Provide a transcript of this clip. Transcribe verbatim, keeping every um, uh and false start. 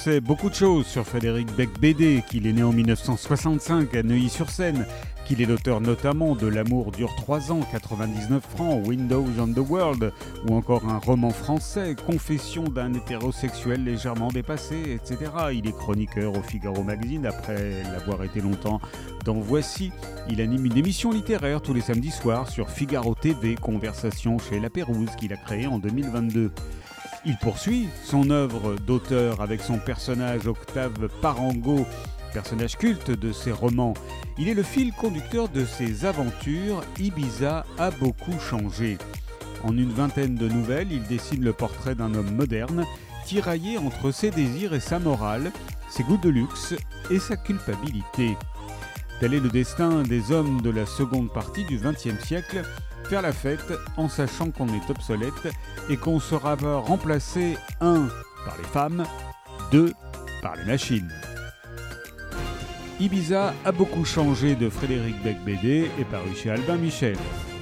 sait beaucoup de choses sur Frédéric Beigbeder, qu'il est né en mille neuf cent soixante-cinq à Neuilly-sur-Seine, qu'il est l'auteur notamment de L'amour dure trois ans, quatre-vingt-dix-neuf francs, Windows on the World, ou encore un roman français, Confession d'un hétérosexuel légèrement dépassé, et cetera. Il est chroniqueur au Figaro Magazine après l'avoir été longtemps dans Voici. Il anime une émission littéraire tous les samedis soirs sur Figaro T V, Conversation chez La Pérouse, qu'il a créée en deux mille vingt-deux. Il poursuit son œuvre d'auteur avec son personnage Octave Parango, personnage culte de ses romans. Il est le fil conducteur de ses aventures. Ibiza a beaucoup changé. En une vingtaine de nouvelles, il dessine le portrait d'un homme moderne, tiraillé entre ses désirs et sa morale, ses goûts de luxe et sa culpabilité. Tel est le destin des hommes de la seconde partie du vingtième siècle, faire la fête en sachant qu'on est obsolète et qu'on sera remplacé, un, par les femmes, deux, par les machines. Ibiza a beaucoup changé de Frédéric Beigbeder est paru chez Albin Michel.